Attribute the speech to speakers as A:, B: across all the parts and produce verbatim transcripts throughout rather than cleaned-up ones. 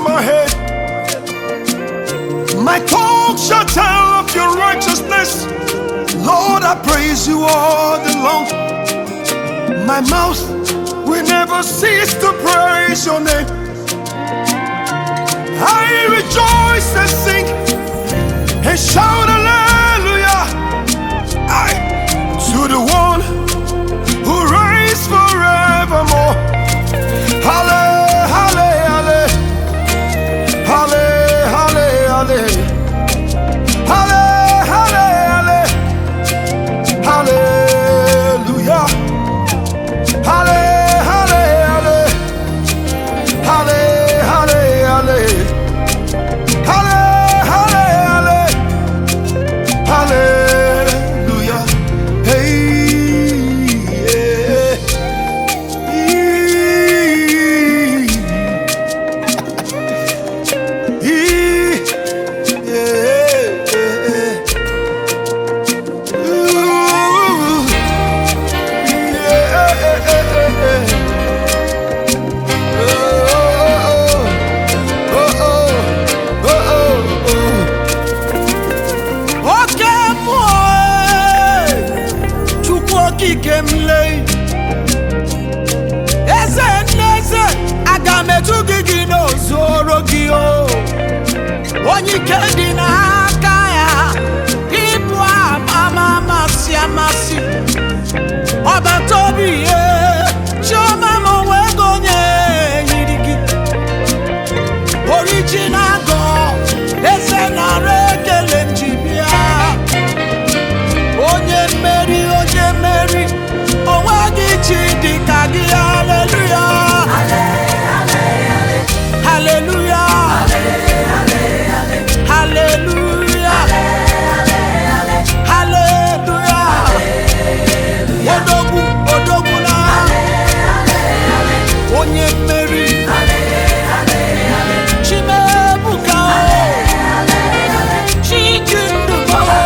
A: my head. My tongue shall tell of your righteousness. Lord, I praise you all day long. My mouth will never cease to praise your name. I rejoice and sing and shout hallelujah. I to the one who reigns forevermore. Halle, halle, halle, halle, halle, halle, halle, halle, halle, hallelujah. Halle, halle, halle, halle, halle, halle, halle, halle, halle, hallelujah. Hey, yeah. Ee, yeah. Ooh, yeah. Kemle eze neze agametu gigi no zoro gi o onye ke di n'aka ya ibu ama masi amasi oba tobi ye choma mo we gonye yirigi original God eze na rekele njibia onye meri onye meri owagi chidi kagi hallelujah hallelujah hallelujah hallelujah odogu odogu na onye meri chimebuka chikindu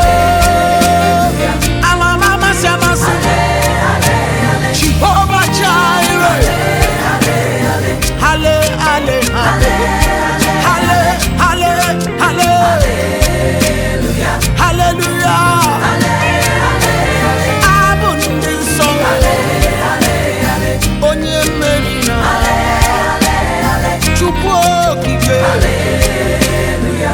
A: Jehovah Jireh, halle, halle, halle, halle, halle, halle, hallelujah, abundant song, onye merina, chukwu okike, hallelujah.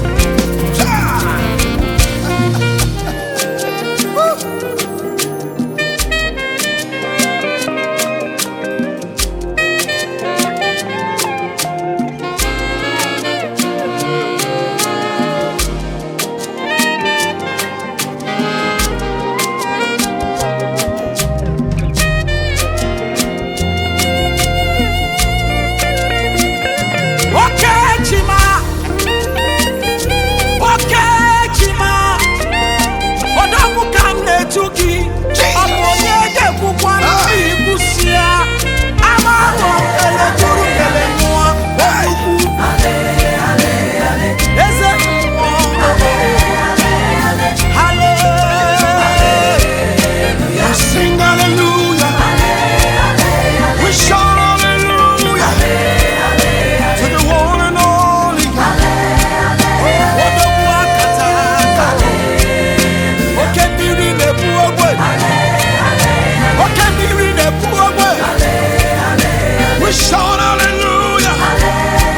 A: We shout hallelujah.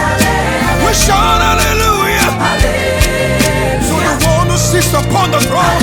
A: We shout hallelujah. To the one who sits upon the throne.